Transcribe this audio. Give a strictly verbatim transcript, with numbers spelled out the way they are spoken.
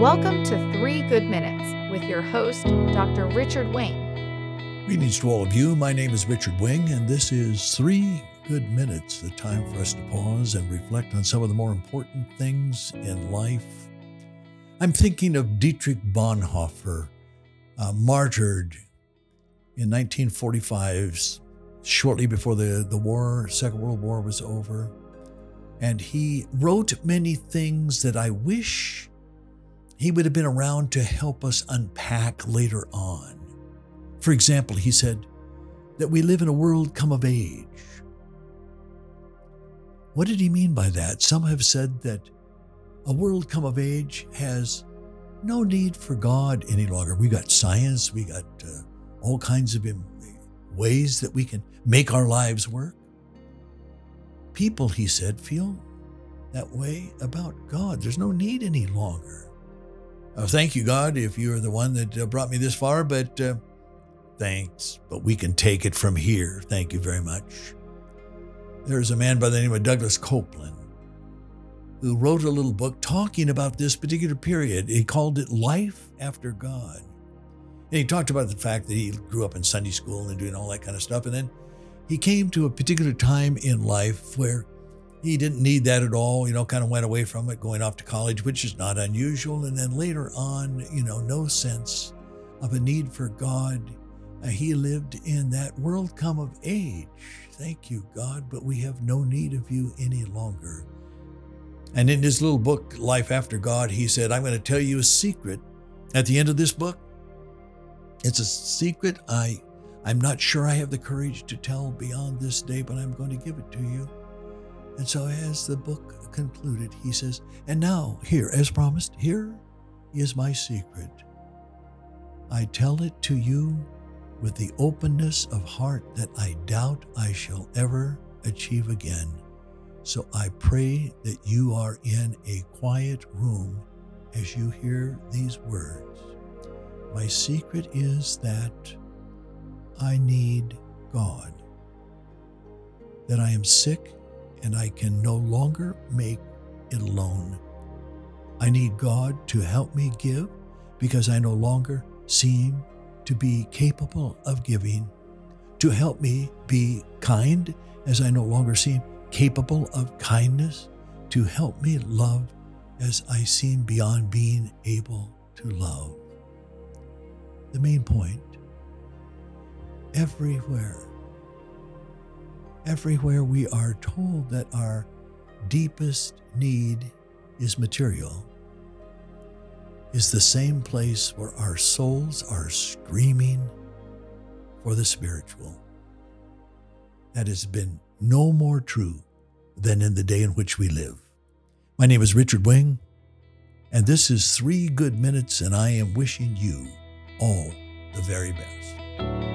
Welcome to Three Good Minutes with your host, Doctor Richard Wing. Greetings to all of you. My name is Richard Wing, and this is Three Good Minutes, the time for us to pause and reflect on some of the more important things in life. I'm thinking of Dietrich Bonhoeffer, uh, martyred in nineteen forty-five, shortly before the, the war, Second World War was over. And he wrote many things that I wish he would have been around to help us unpack later on. For example, he said that we live in a world come of age. What did he mean by that? Some have said that a world come of age has no need for God any longer. We got science, we got uh, all kinds of ways that we can make our lives work. People, he said, feel that way about God. There's no need any longer. Uh, thank you, God, if you're the one that uh, brought me this far, but uh, thanks, but we can take it from here. Thank you very much. There's a man by the name of Douglas Copeland who wrote a little book talking about this particular period. He called it Life After God. And he talked about the fact that he grew up in Sunday school and doing all that kind of stuff. And then he came to a particular time in life where he didn't need that at all, you know, kind of went away from it, going off to college, which is not unusual. And then later on, you know, no sense of a need for God. Uh, he lived in that world come of age. Thank you, God, but we have no need of you any longer. And in his little book, Life After God, he said, I'm going to tell you a secret at the end of this book. It's a secret I I'm not sure I have the courage to tell beyond this day, but I'm going to give it to you. And so as the book concluded, he says, and now here, as promised, here is my secret. I tell it to you with the openness of heart that I doubt I shall ever achieve again. So I pray that you are in a quiet room as you hear these words. My secret is that I need God, that I am sick and I can no longer make it alone. I need God to help me give because I no longer seem to be capable of giving, to help me be kind as I no longer seem capable of kindness, to help me love as I seem beyond being able to love. The main point, everywhere, everywhere we are told that our deepest need is material, is the same place where our souls are screaming for the spiritual. That has been no more true than in the day in which we live. My name is Richard Wing, and this is Three Good Minutes, and I am wishing you all the very best.